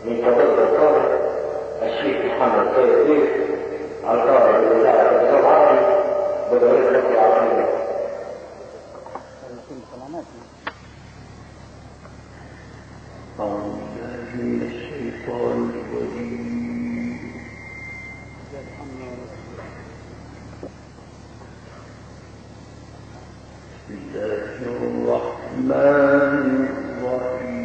من فضيلة القاضي الشيخ محمد سيد القاضي بوزارة العربي بدولة التي العربية. من الشيطان الرجيم. بسم الله الرحمن الرحيم.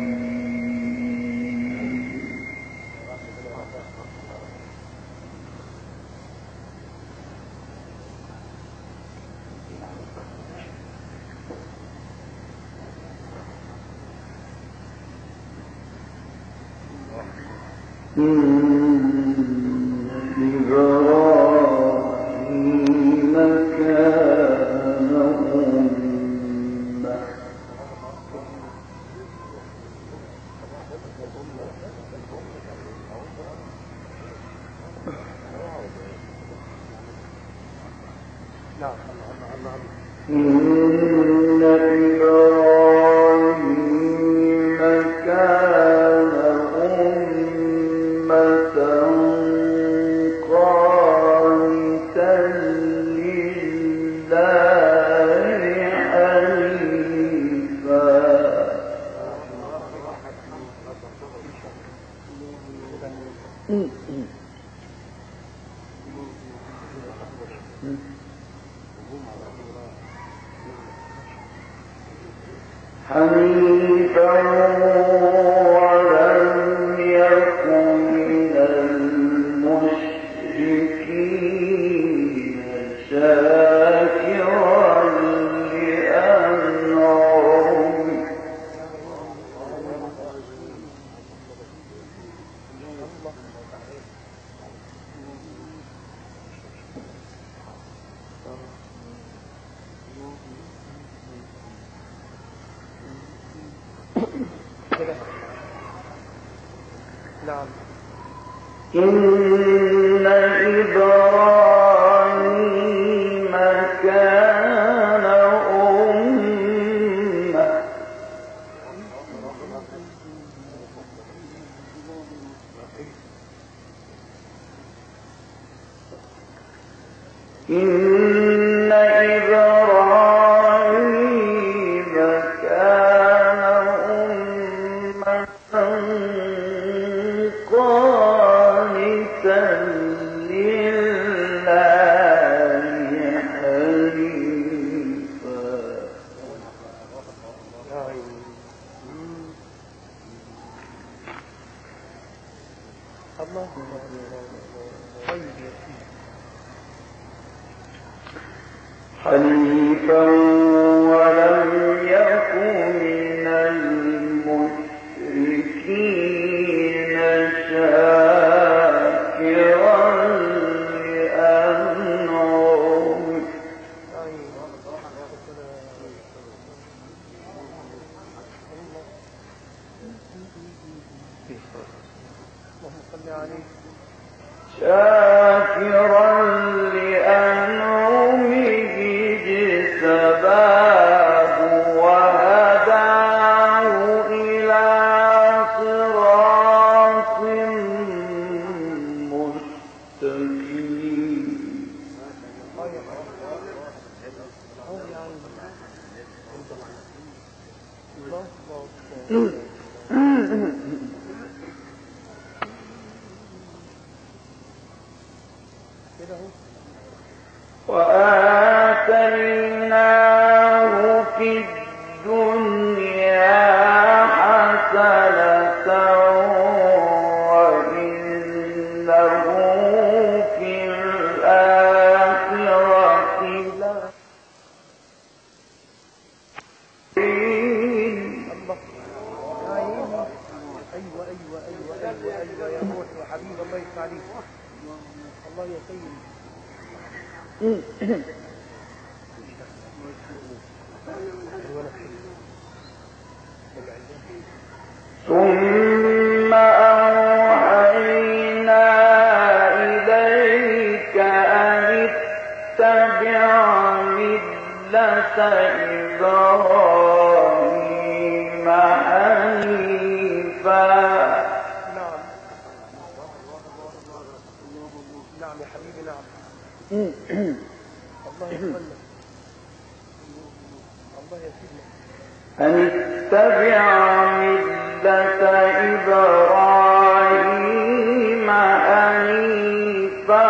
إن إبراهيم كان أمة إن إبراهيم كان أمة قانتا لله حنيفا حنيفا ولم يكن من المشركين شاكرا لأنعمه شاكرا لأنعمه اجتباه وهداه إلى صراط مستقيم وآتيناه في الدنيا حسنة وإنه في الآخرة أيوة يا روح يا حبيب الله يسمع عليك الله يا سيدي ثم أوحينا إليك أن اتبع ملة إبراهيم حنيفا أن اتبع ملة إبراهيم حنيفا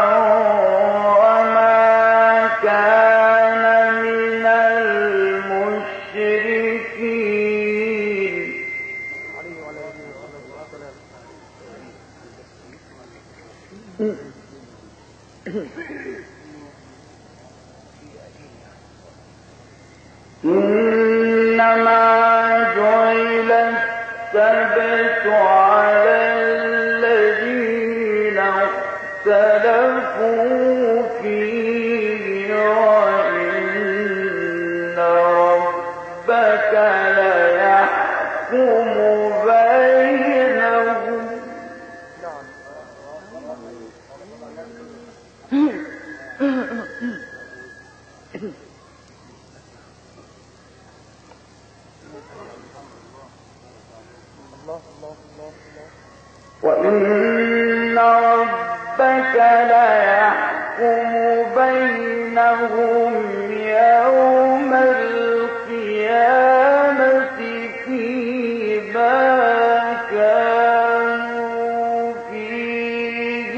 وما كان من المشركين. إنما جعل السبت على الذين اختلفوا فيه وإن ربك ليحكم بينهم. وإن ربك ليحكم بينهم يوم القيامة فيما كانوا فيه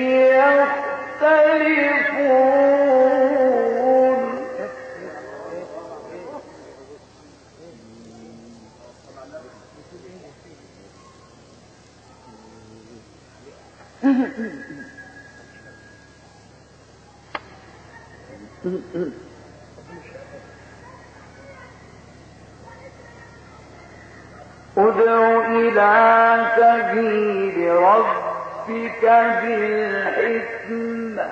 يختلفون. ادع إلى سبيل ربك بالحكمة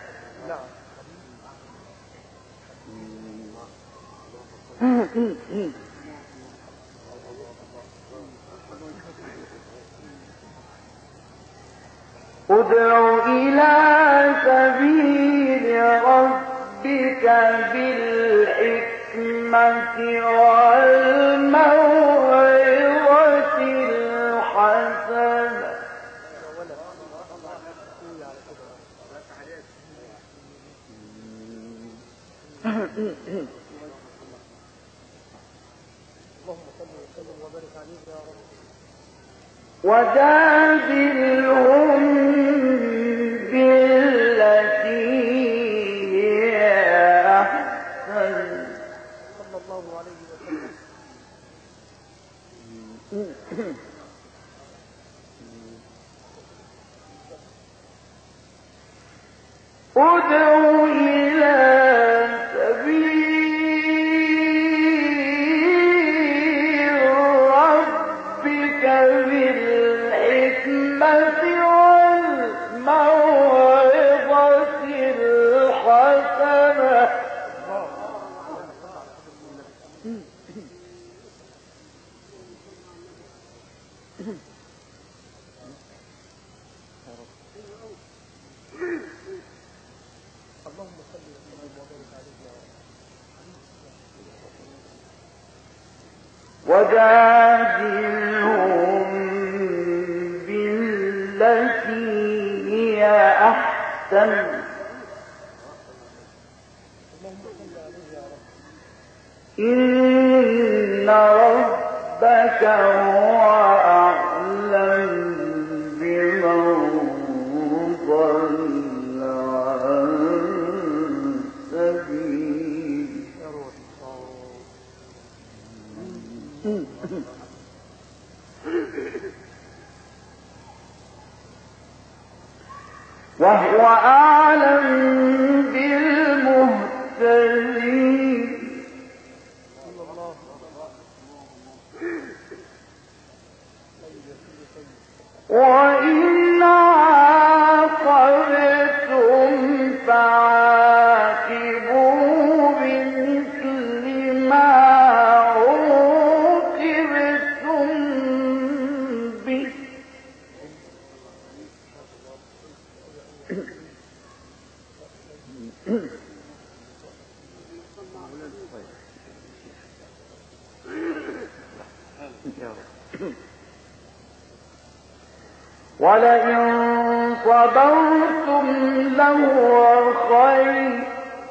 ادع إلى سبيل ربك بالحكمة والموعظة الحسنة وجادلهم بالتي هي أحسن. صلى الله عليه وسلم. ادع إلى سبيل ربك بالحكمة والموعظة الحسنة وجادلهم بالتي هي أحسن إن ربك هو أعلم بمن ضل عن سبيله وهو أعلم بالمهتدين. وإن عاقبتم فعاقبوا بمثل ما عوقبتم به ولئن صبرتم لهو خير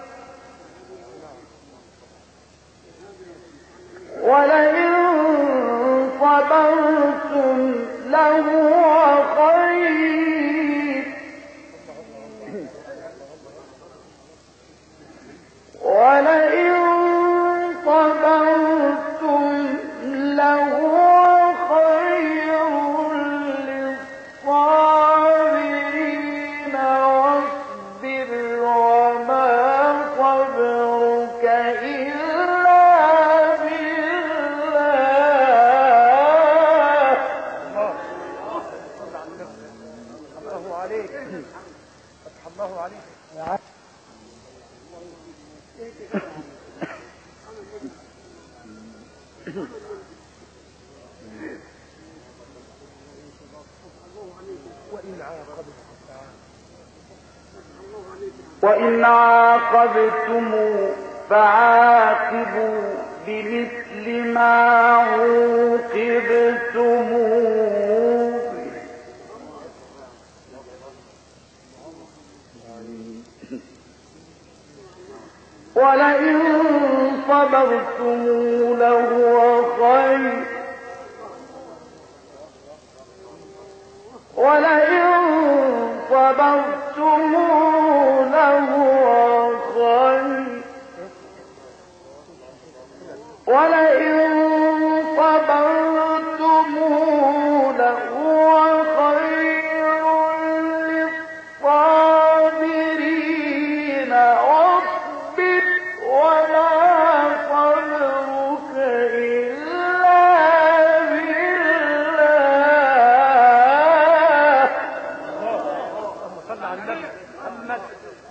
ولئن صبرتم لهو خير ولئن صبرتم لهو خير للصابرين واصبر وما صبرك إلا بالله. الله عليك فتح الله عليك. وإن عاقبتم فعاقبوا بمثل ما عوقبتم به ولئن صبرتم لهو خير ولئن صبرتم لهو خير ولئن صبرتم لهو خير للصابرين واصبر وما صبرك إلا بالله. اللهم صل على النبي محمد.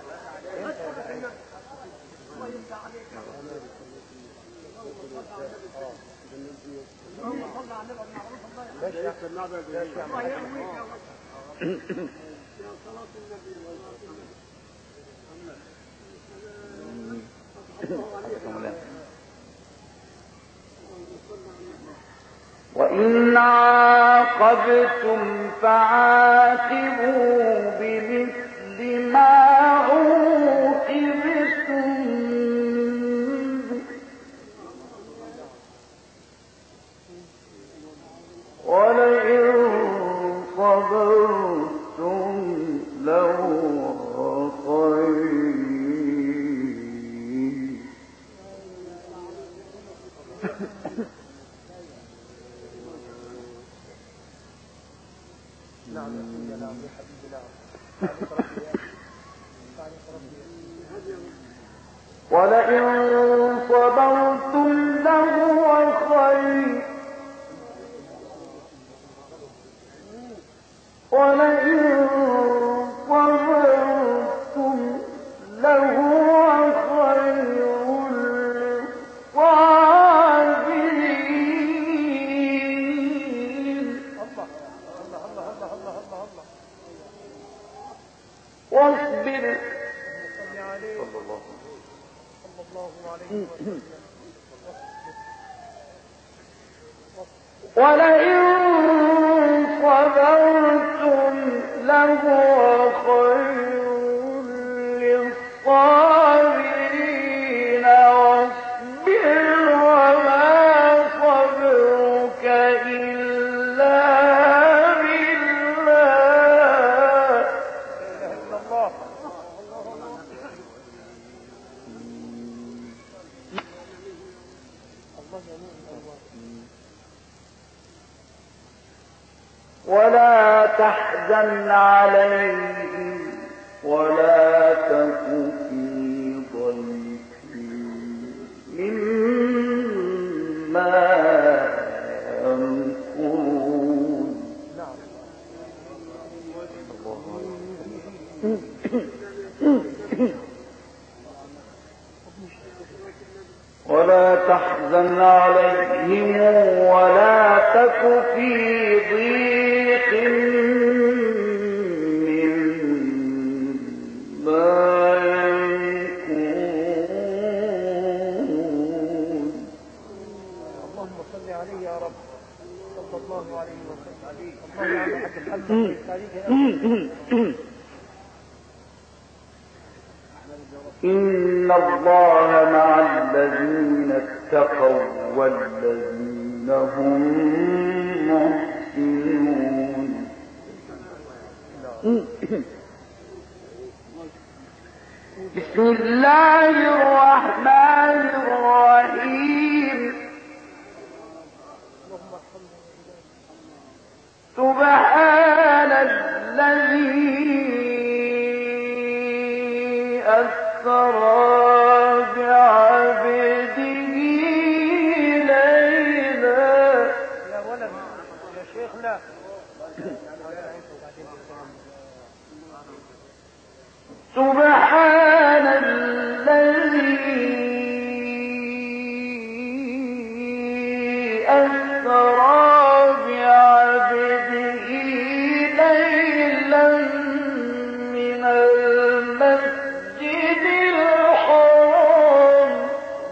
وإن عاقبتم فعاقبوا بمثل ما عوقبتم به ولئن صبرتم لهو خير. نعم يا سيدي نعم يا حبيبي نعم. ولئن صبرتم لهو خير ولئن صبرتم لهو خير للصابرين. واصبر ولئن صبرتم لهو خير للصابرين واصبر وما صبرك إلا بالله. ولا تحزن عليهم ولا تك في ضيق مما يمكرون. ولا تحزن عليهم ولا تك في ضيق مما يمكرون. اللهم صل عليه يا رب صلى الله عليه وسلم. اللهم على حق الحمد إن الله مع الذين اتقوا والذين هم محسنون. بسم الله الرحمن الرحيم. سبحان الذي أسرى بعبده ليلا. يا ولد يا شيخ لا. سبحان الذي أسرى بعبده ليلا من المسجد الحرام.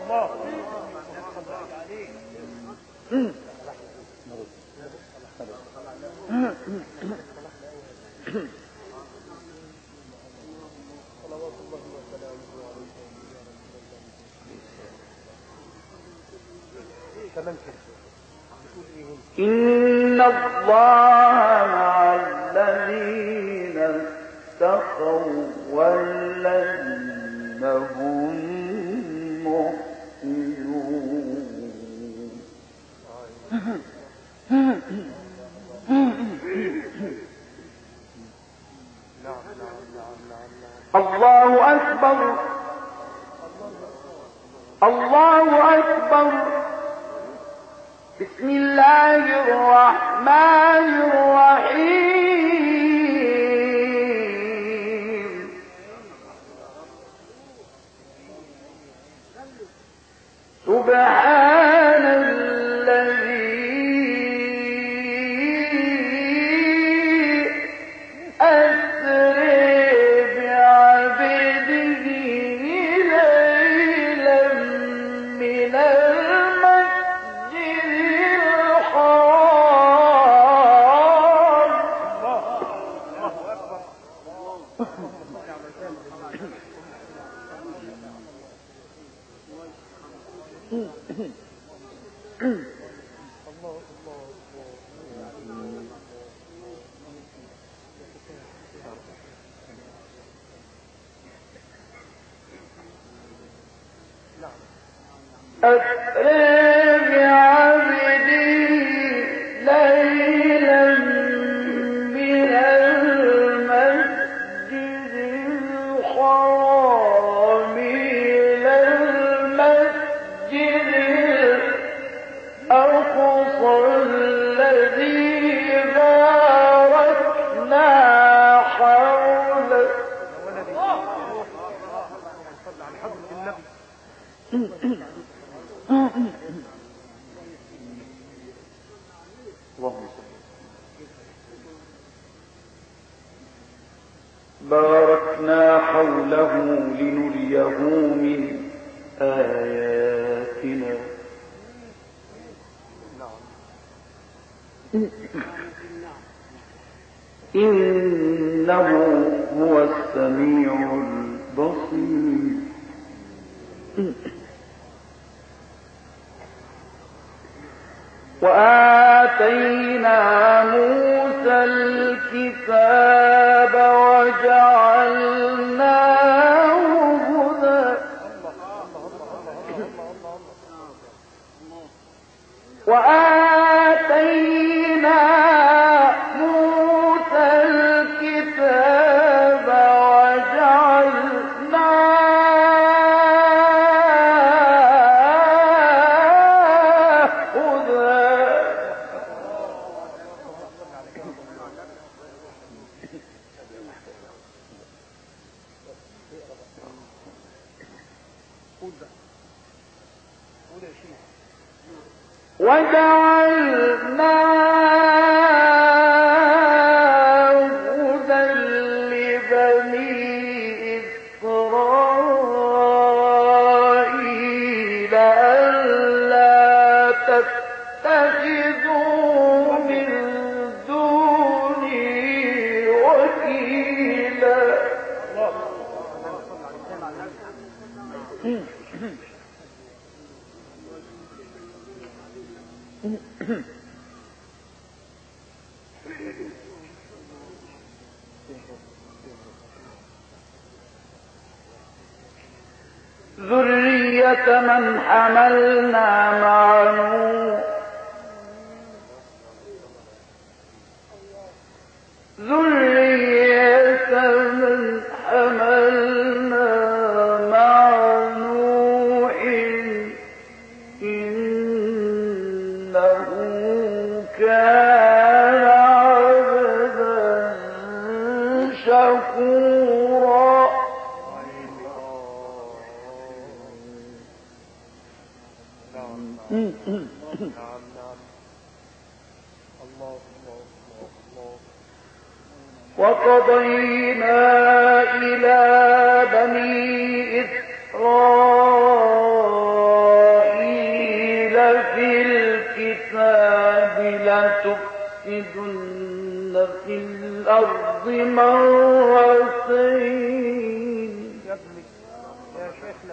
إن الله مع الذين اتقوا والذين هم محسنون. الله أكبر الله أكبر. بسم الله الرحمن الرحيم. سبحان الذي أسرى بعبده ليلا من المسجد الحرام. أسرى بعبده ليلا من المسجد الحرام إلى المسجد الأقصى الذي باركنا حوله. باركنا حوله لنريه من آياتنا. إنه هو السميع البصير. وآتينا موسى الكتاب وجعلناه هدى. وآتينا موسى الكتاب وجعلناه هدى. وجعلناه هدى لبني إسرائيل ألا تتخذوا من دوني وكيلا. ذرية من حملنا مع نوح ذرية من حملنا مع نوح إنه كان عبدا شكورا. وقضينا إلى بني إسرائيل في الكتاب لتفسدن في الأرض مرتين. يا شيخنا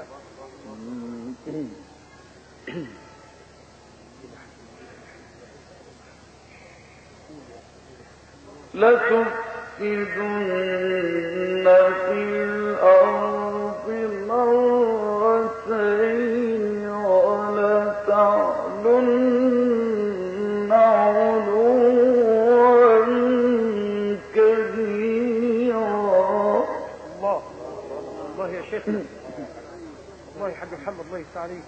لتفسدن في الأرض مرتين ولتعلن علوا كبيرا. الله يا شيخنا، الله يا حاج محمد، الله يفتح عليك.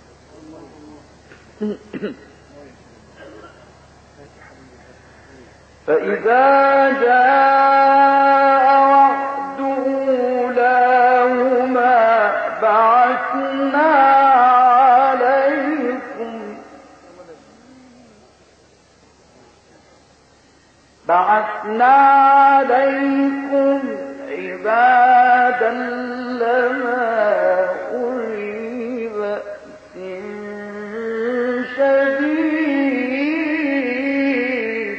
فإذا جاء وعد أولاهما بعثنا عليكم عبادا لنا أولي بأس شديد.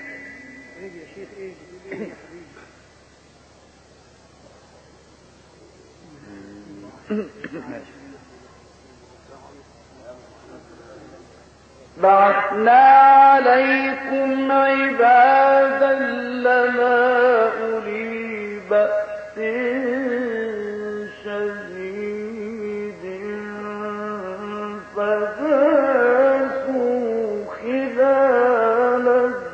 بعثنا عليكم عبادا لنا أولي بأس شديد فجاسوا خلال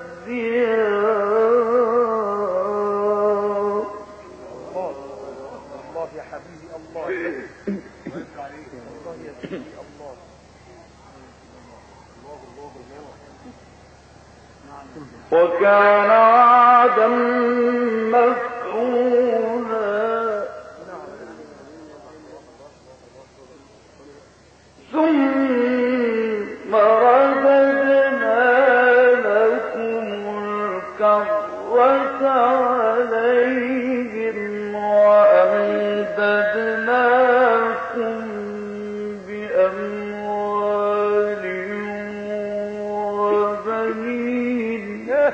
الديار. الله يا حبيبي، الله الله يا سيدي، الله وكان وعدا مفعولا. ثم رددنا لكم الكرة عليهم وأمددناكم بأموال وبنين.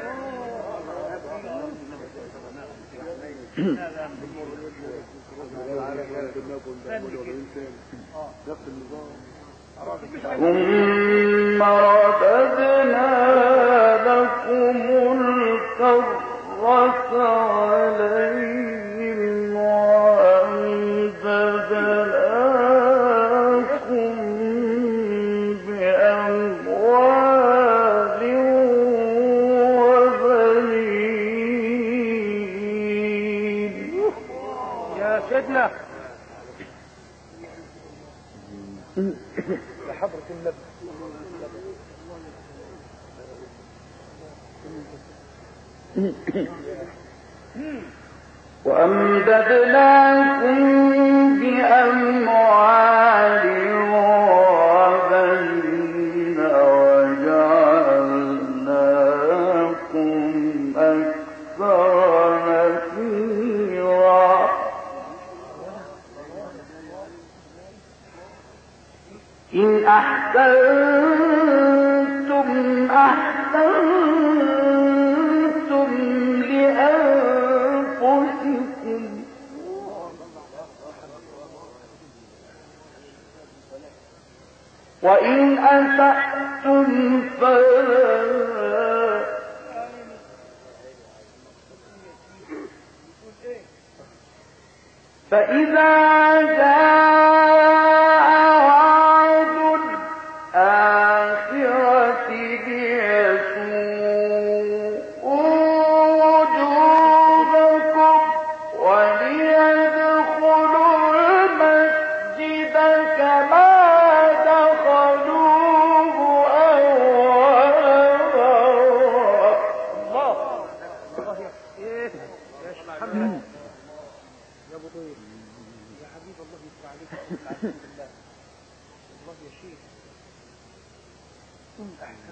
ثم رددنا لكم الكرة عليهم وأمددناكم بأموال وبنين. يا سيدنا لحضرة النبي. وأمددناكم بأموال وبنين وجعلناكم أكثر نفيرا. إن أحسنتم أحسنتم لأنفسكم وإن أسأتم فإذا جاء وعد الآخرة ليسوءوا وجوهكم وليدخلوا المسجد كما دخلوه أول مرة. الله يا محمد يا ابو ضيف يا حبيب الله يفتح عليك الحمد لله الله يا شيخ احسن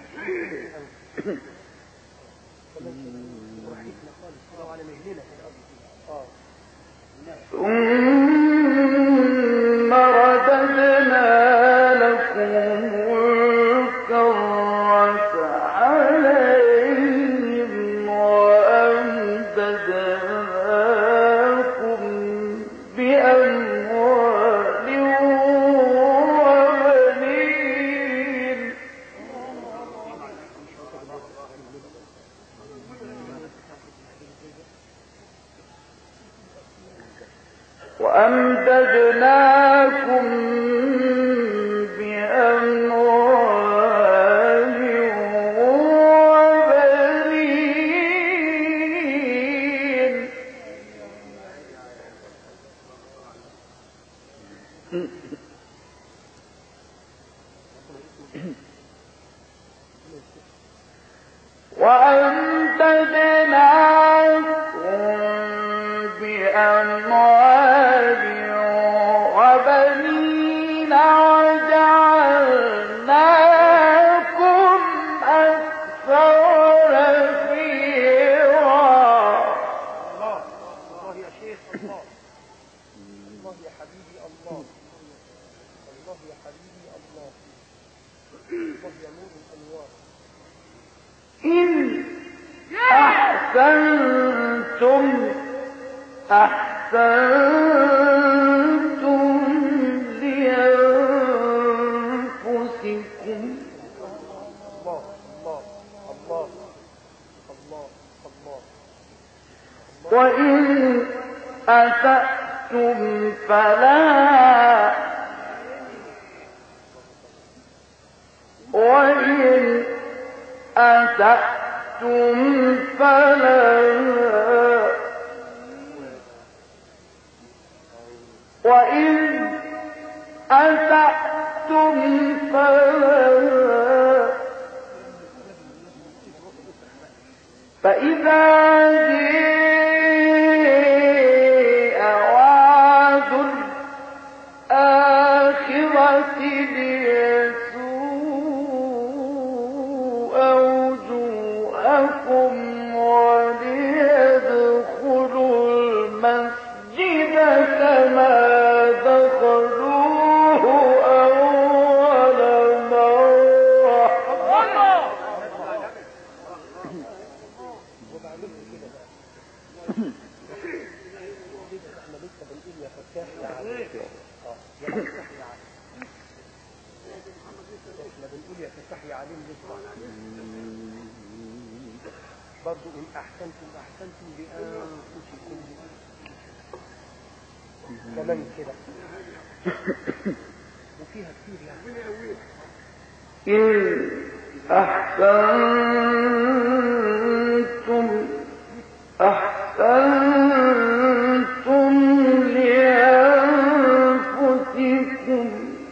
وحيدنا خالص كده وعلى مهلنا كده ثم رددنا لكم الكرة عليهم وأمددناكم بأموال وبنين وأمددناكم بأموال وبنين بأموال وبنين وجعلناكم أكثر نفيرا. الله يا شيخ الله الله يا حبيبي الله الله يا حبيبي الله الله يا نور الأنوار. إن أحسنتم أحسنتم لأنفسكم الله الله الله الله الله وإن أسأتم فلا وإن أسأتم فلا وإن أسأتم فلا فإذا جاء وعد الآخرة ليسوء وجوهكم وليدخلوا المسجد كما دخلوه أول مرة. وبعمله كده بقى احنا لسه بنقول يا فتاح يا عليم يا فتاح يا عليم احنا بنقول يا فتاح يا عليم لسه برضو إن أحسنتم أحسنتم لأنفسكم كمان كده وفيها كتير يعني. إن أحسنتم أحسنتم لأنفسكم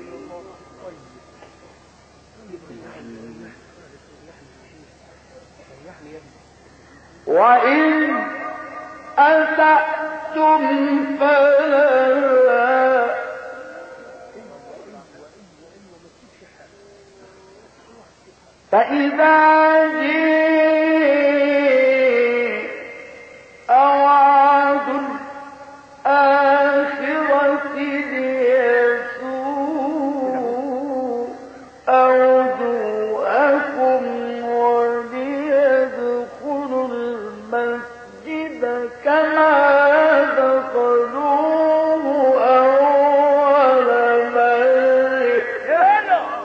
وإن أسأتم فلا فإذا جاء وعد الآخرة ليسوء وجوهكم وليدخلوا المسجد كما دخلوه أول مرة.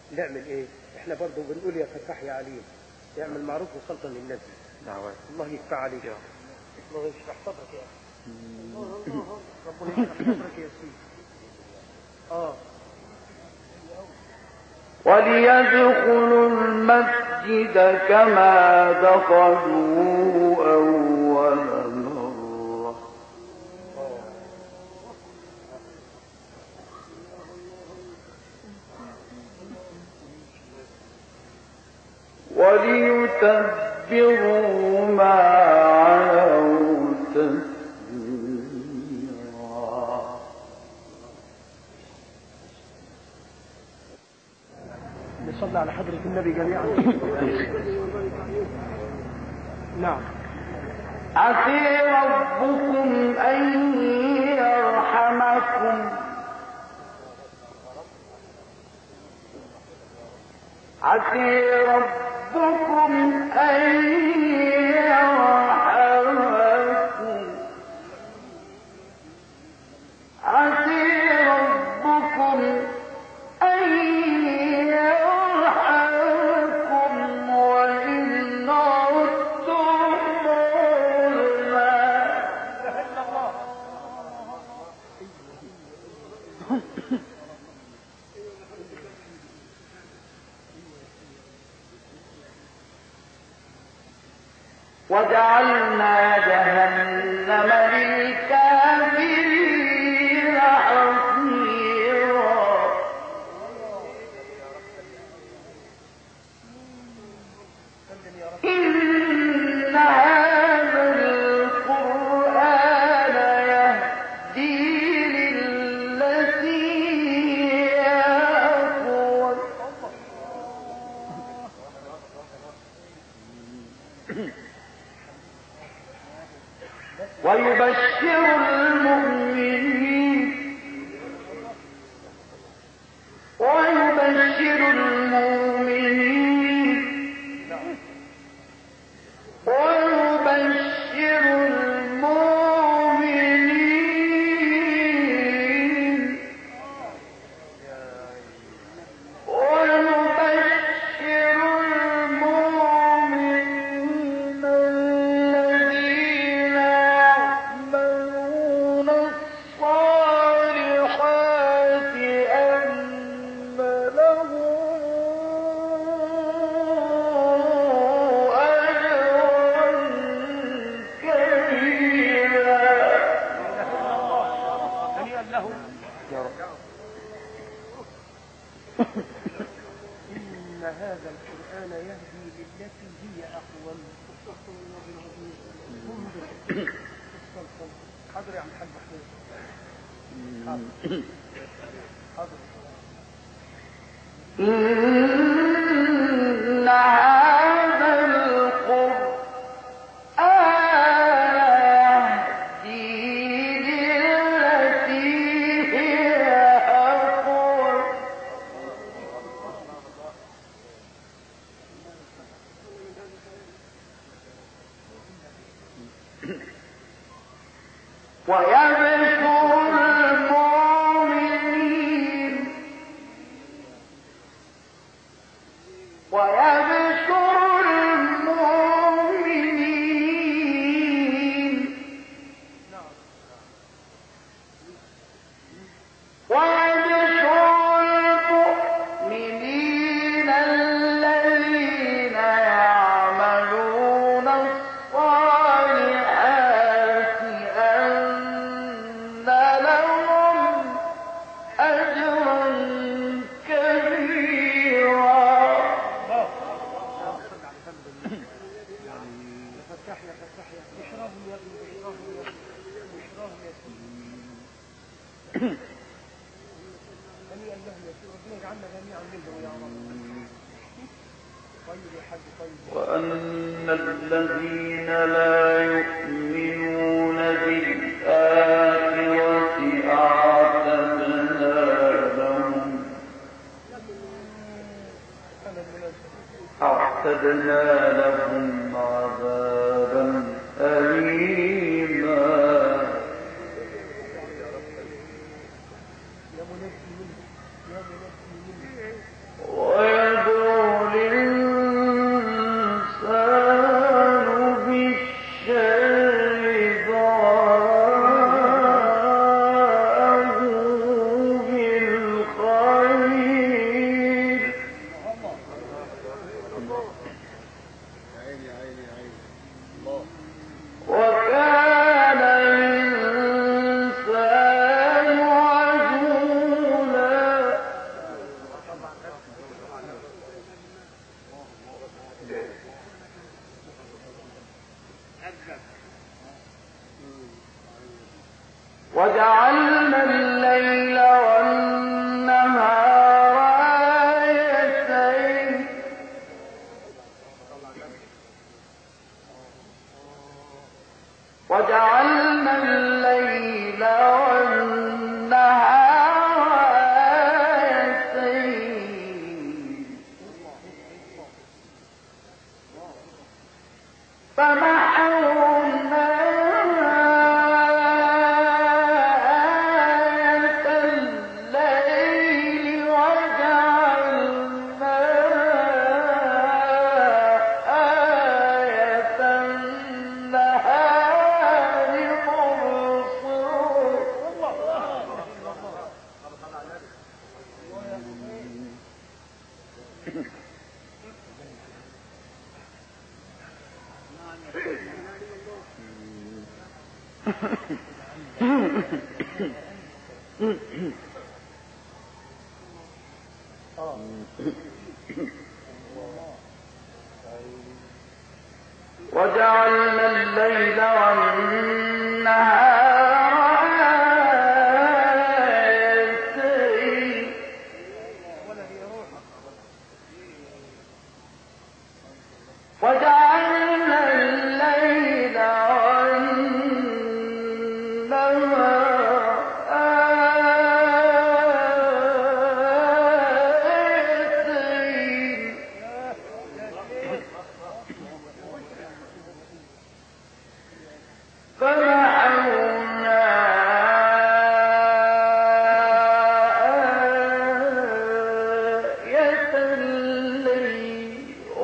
نعمل ايه؟ احنا برضه بنقول يا فتاح يا عليم، يعمل معروف وخلطا للنبي. دعوات. الله يكفى عليك يا الله يشرح صدرك يا اخي. ربنا يشرح صدرك يا سيدي. وليدخلوا المسجد كما دخلوه أول مرة وليتبروا ما علوا تتبيرا. نصلي على حضرة النبي جميعا. نعم. عسى ربكم أن يرحمكم عسى ربكم أن يرحمكم عسى ربكم أن يرحمكم وإن عدتم وجعلنا جهنم للكافرين حصيرا. إن هذا القرآن يهدي للتي هي أقوم. ويبشر المؤمنين ويبشر المؤمنين ويبشر المؤمنين ويبشر المؤمنين الذين يعملون الصالحات أن لهم أجرا كبيرا. هنيئا له يا رب. إن هذا القرآن يهدي للتي هي أقوم. حاضر يا عم الحاج محمود. حاضر. إن هذا القرآن يهدي للتي هي أقوم ويبشر المؤمنين ويبشر المؤمنين ويبشر المؤمنين الذين يعملون الصالحات أن لهم أجرا كبيرا. فتح يا فتح يا بشراهم يا ابن بشراهم يا بشراهم يا سيدي. هنيئا له يا سيدي. ربنا يجعلنا جميعا منهم يا رب. طيب يا حاج طيب. وأن الذين لا يؤمنون بالآخرة أعتدنا لهم عذابا أليما. يا منجي منه يا منجي منه وجعلنا الليل والنهار آيتين وجعلنا الليل والنهار آيتين فمحونا وجعلنا الليل والنهار آيتين وجعلنا الليل والنهار آيتين فمحونا آية الليل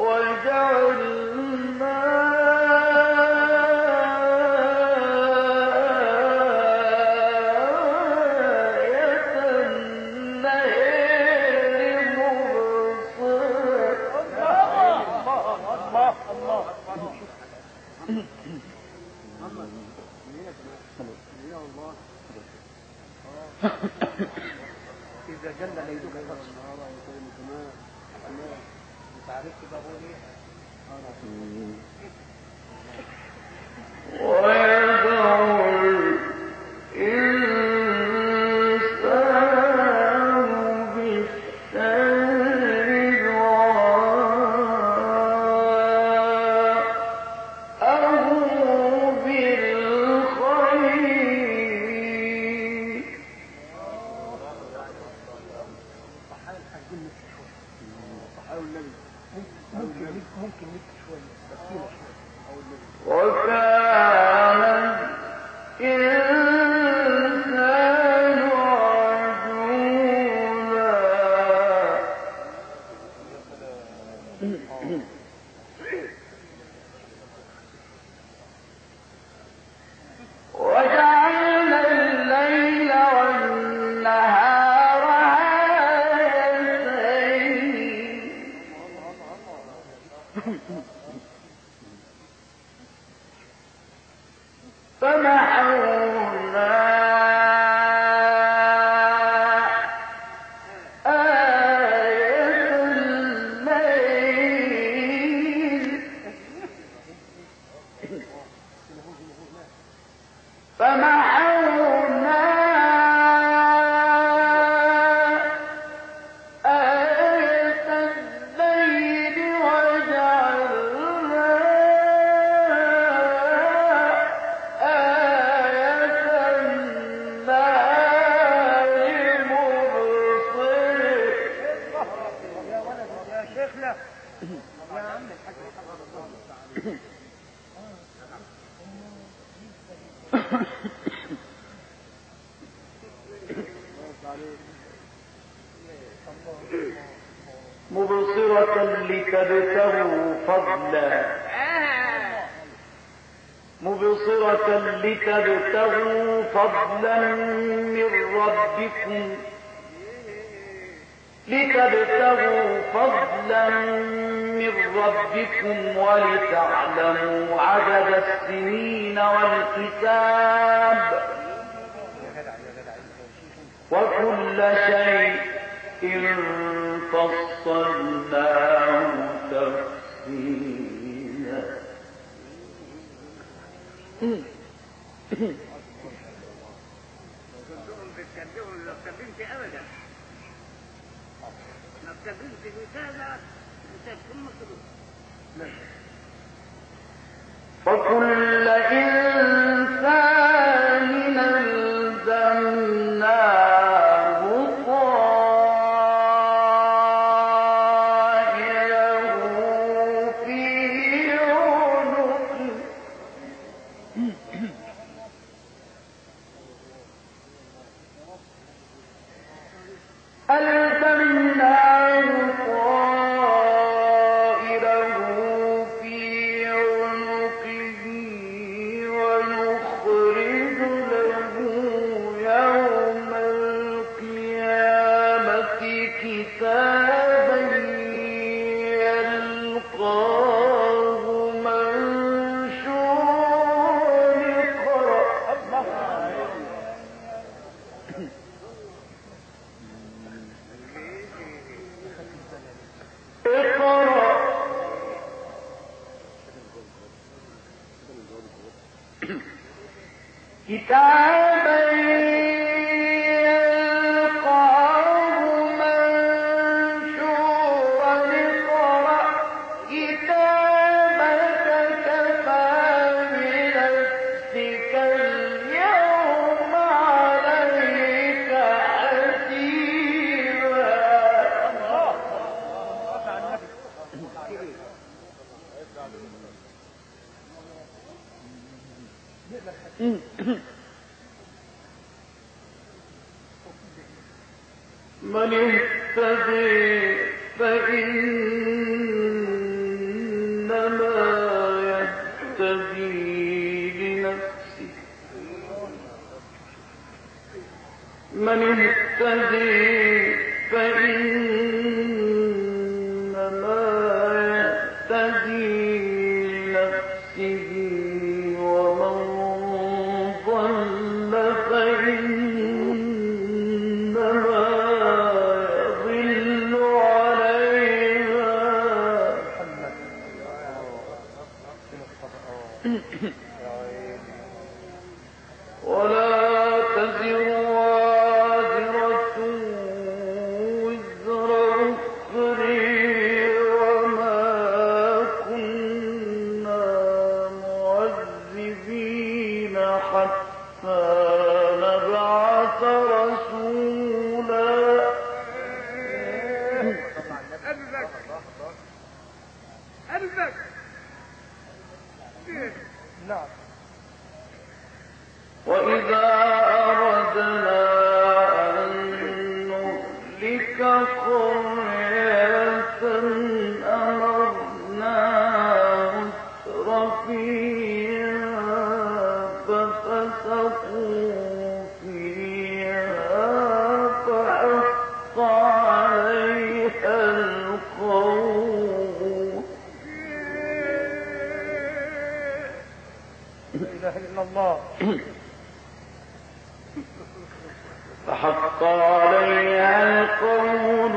وجعلنا آية النهار مبصرة. إذا جل ليلك فالنهار يكون كما أنت عرفت بقول إيه؟ ويدعو الإنسان بالشر دعاءه بالخير. ممكن نكت شوية بسيطة شوية. وكان الإنسان عجولا. وجعلنا الليل والنهار آيتين فمحونا آية الليل فمحونا آية الليل وجعلنا آية النهار مبصرة. يا ولد يا شيخ لا يا عم الحاج مبصرة لتبتغوا فضلا من ربكم ولتعلموا عدد السنين والحساب وكل شيء فصلناه تفصيلا. وكل إنسان ألزمناه طائره في عنقه ونخرج له يوم القيامة كتابا يلقاه منشورا اقرأ كتابا يلقاه منشورا اقرأ كتابك كفى بنفسك اليوم عليك حسيبا. من اهتدي فإنما يهتدي لنفسه ومن ضل فإنما يضل عليها ولا تزر وازرة وزر أخرى وما كنا معذبين حتى نبعث رسولا. نعم. وإذا أردنا أن نهلك قرية أمرنا مترفيها ففسقوا فيها فحق عليها القول. لا إله إلا الله. فحق عليها القول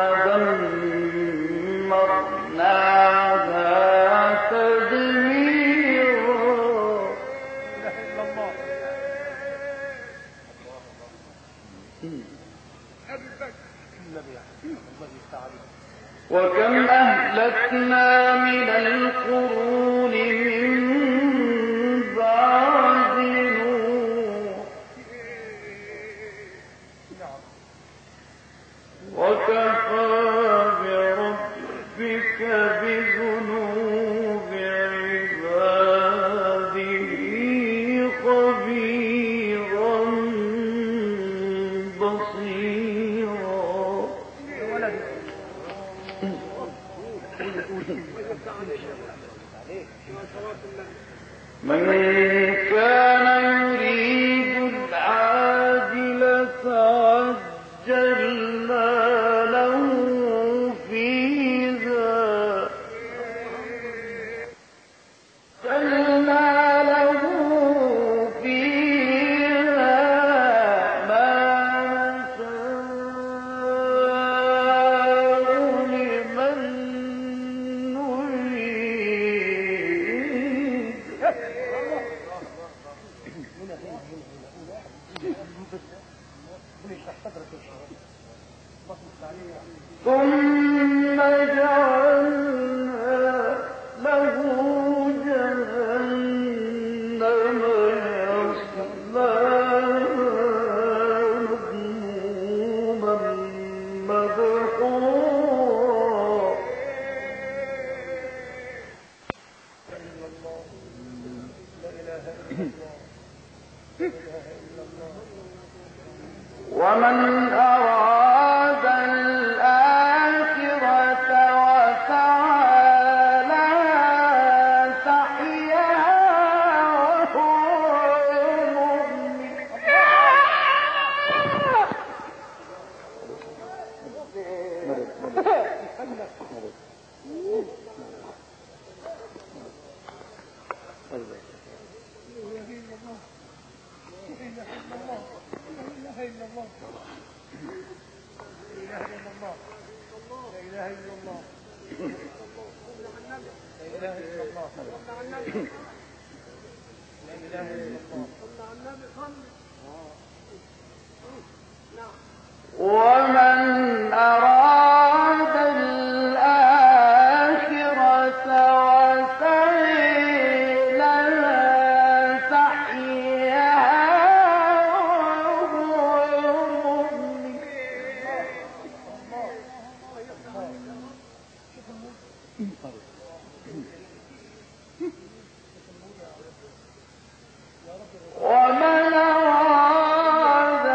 فدمرناها تدميرا. لا إله إلا الله. وكم أهلكنا من القرون من بعد نوح وكفى بربك بذنوب عباده خبيرا بصيرا. من كان يريد العاجلة عجلنا له فيها ما نشاء لمن نريد. ثم جعلنا له جهنم يصلاها مذموما مدحورا. ومن أراد الآخرة وسعى لها سعيها وهو مؤمن ومن أراد الآخرة وسعي لها سعيها وهو مؤمن ومن أراد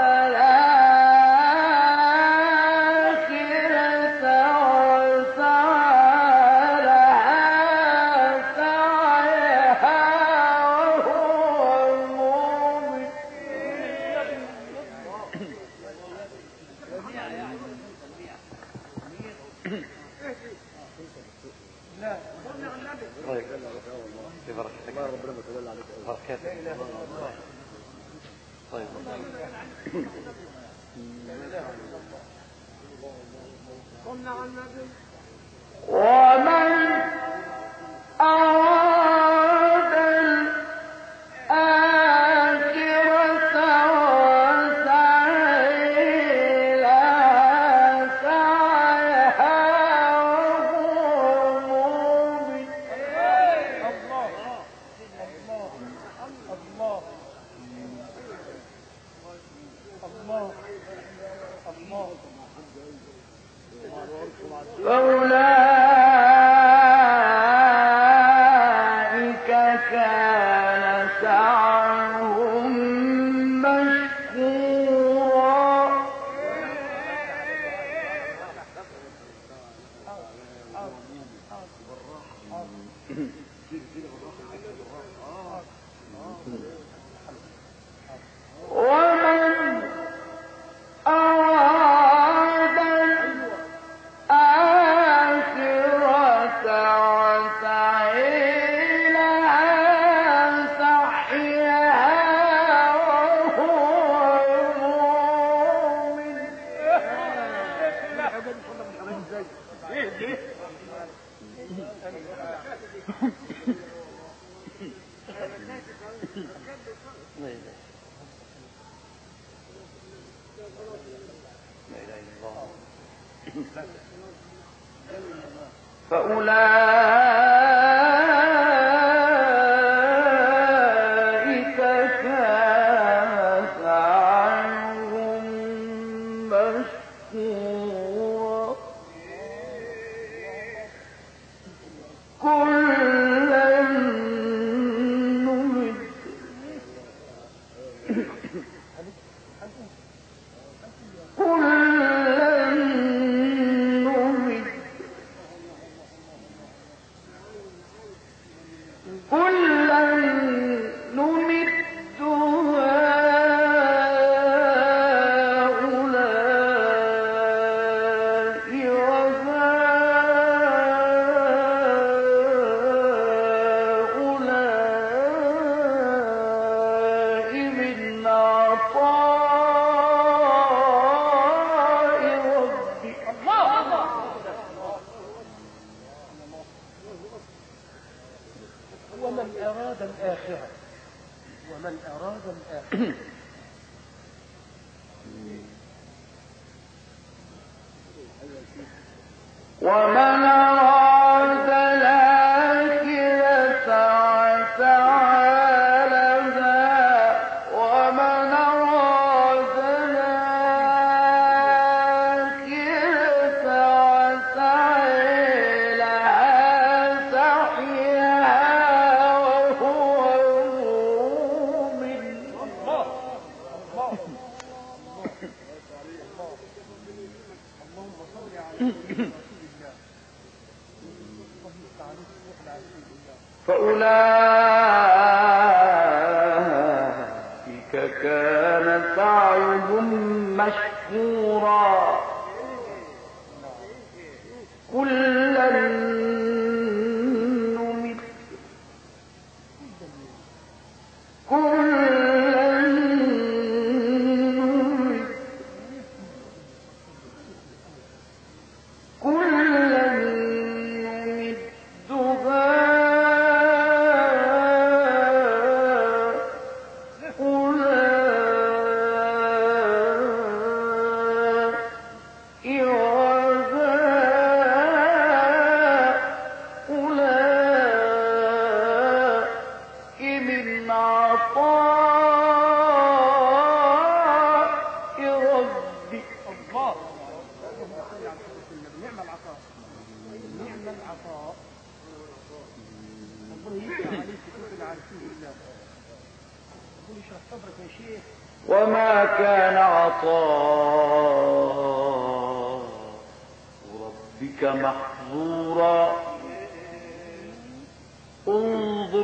الآخرة وسعى لها سعيها وهو مؤمن ومن أراد الآخرة وسعي لها سعيها وهو مؤمن فأولئك كان سعيهم مشكورا. ومن أراد الآخرة وسعي لها سعيها وهو مؤمن فأولئك كان سعيهم مشكورا. كلا نمد الآخرة ومن أراد الآخرة. ومن أراد الآخرة وسعى لها ومن أراد الآخرة وسعى لها سعيها وهو مؤمن. اللهم صل على سيدنا فأولئك كان سعيهم مشكورا كلا نمد وما كان عطاء ربك محظورا انظر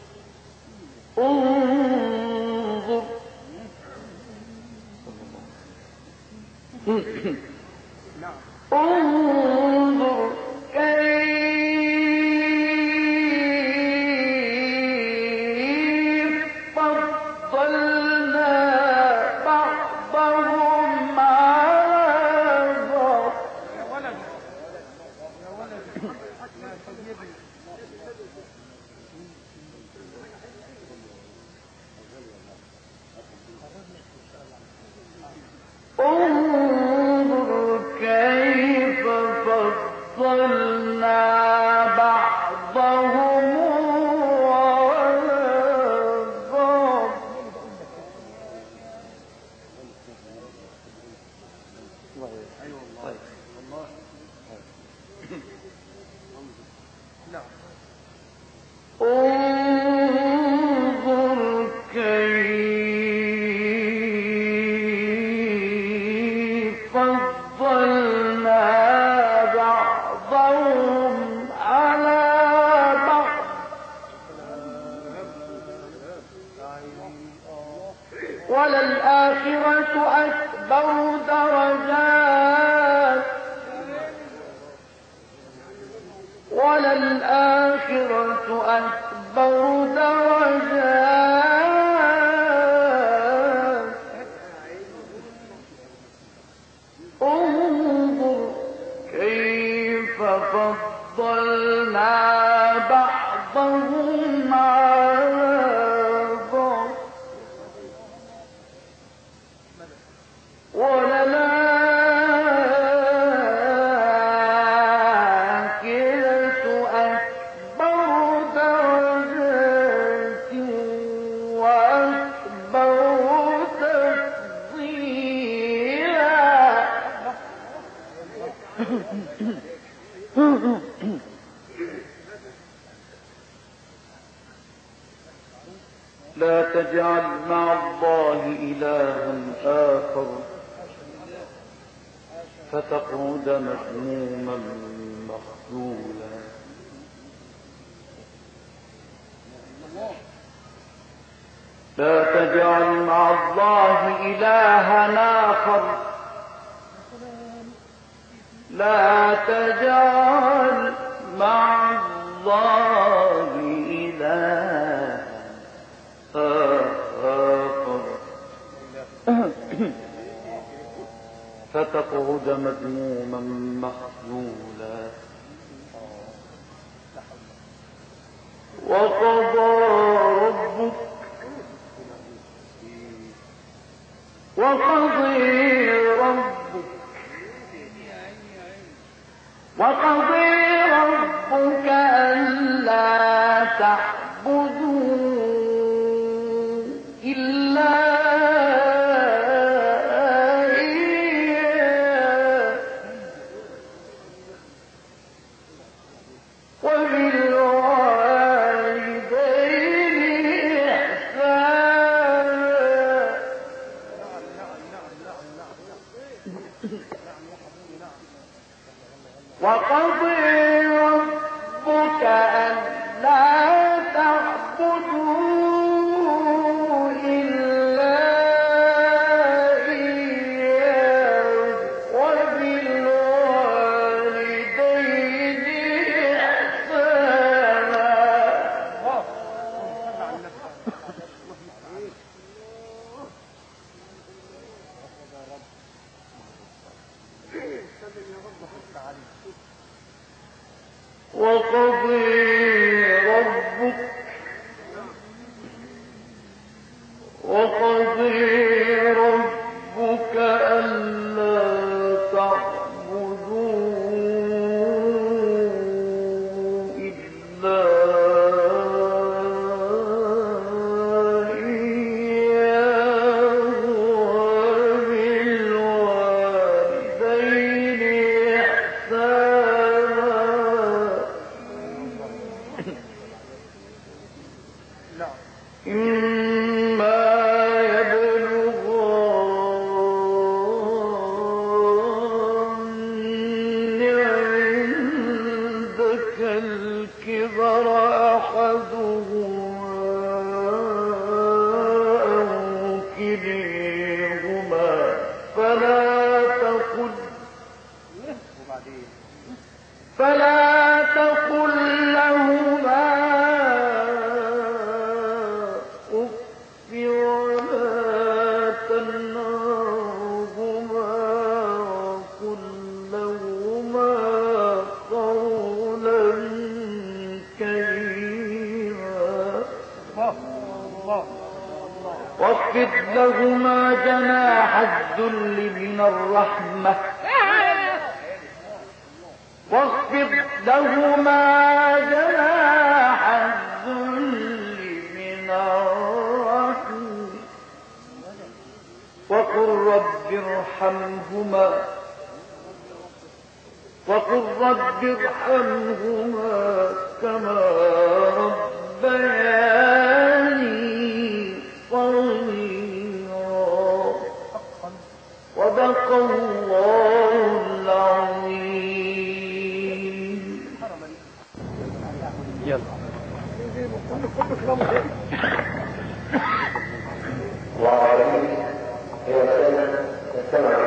انظر كيف فضلنا بعضهم على بعض. انظر كيف فضلنا بعضهم على بعض. انظر كيف فضلنا بعضهم على بعض وللآخرة أكبر درجات وللآخرة أكبر درجات. انظر كيف فضلنا بعضهم على بعض وللآخرة أكبر درجات وأكبر تفضيلا. لا تجعل مع الله إلها آخر فتقعد مذموما مخذولا. لا تجعل مع الله إلها آخر لا تجعل مع الله إلها آخر فتقعد مذموما مخذولا. وقضى وقضي ربك ألا تعبدوا إلا إياه وبالوالدين إحسانا وقضي ربك ألا تعبدوا إلا إياه وبالوالدين إحسانا وقضي ربك ألا تعبدوا إلا إياه وبالوالدين إحسانا إما يبلغن عندك الكبر أحدهما أو كليهما فلا تقل لهما أف ولا تنهرهما وقل لهما قولا كريما واخفض لهما جناح الذل من الرحمة واخفض لهما جناح الذل من الرحمة وقل رب ارحمهما كما ربياني صغيرا صدق الله العظيم. وعليه هي سنة